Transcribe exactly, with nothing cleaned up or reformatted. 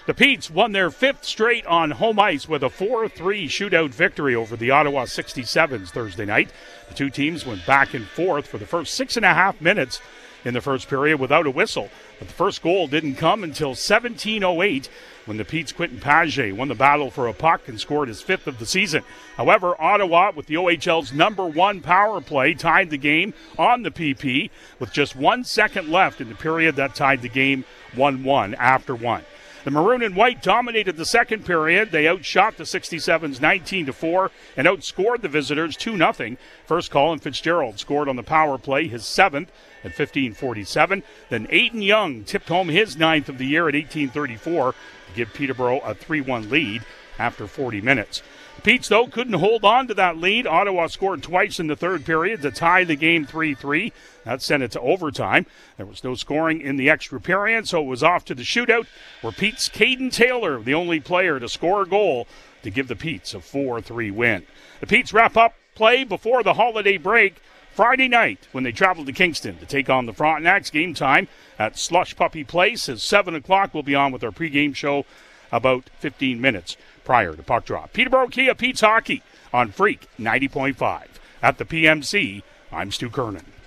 The Petes won their fifth straight on home ice with a four three shootout victory over the Ottawa sixty-sevens Thursday night. The two teams went back and forth for the first six and a half minutes in the first period without a whistle. But the first goal didn't come until seventeen oh eight when the Petes' Quentin Page won the battle for a puck and scored his fifth of the season. However, Ottawa, with the O H L's number one power play, tied the game on the P P with just one second left in the period that tied the game one one after one. The Maroon and White dominated the second period. They outshot the sixty-sevens nineteen to four and outscored the visitors two nothing. First, Colin Fitzgerald scored on the power play, his seventh at fifteen forty-seven. Then Aiden Young tipped home his ninth of the year at eighteen thirty-four to give Peterborough a three one lead after forty minutes. The Petes, though, couldn't hold on to that lead. Ottawa scored twice in the third period to tie the game three three. That sent it to overtime. There was no scoring in the extra period, so it was off to the shootout, where Pete's Caden Taylor, the only player to score a goal to give the Petes a four three win. The Petes wrap up play before the holiday break Friday night when they travel to Kingston to take on the Frontenacs. Game time at Slush Puppy Place is seven o'clock. We'll be on with our pregame show about fifteen minutes prior to puck drop. Peterborough Kia Petes Hockey on Freak ninety point five. At the P M C, I'm Stu Kernan.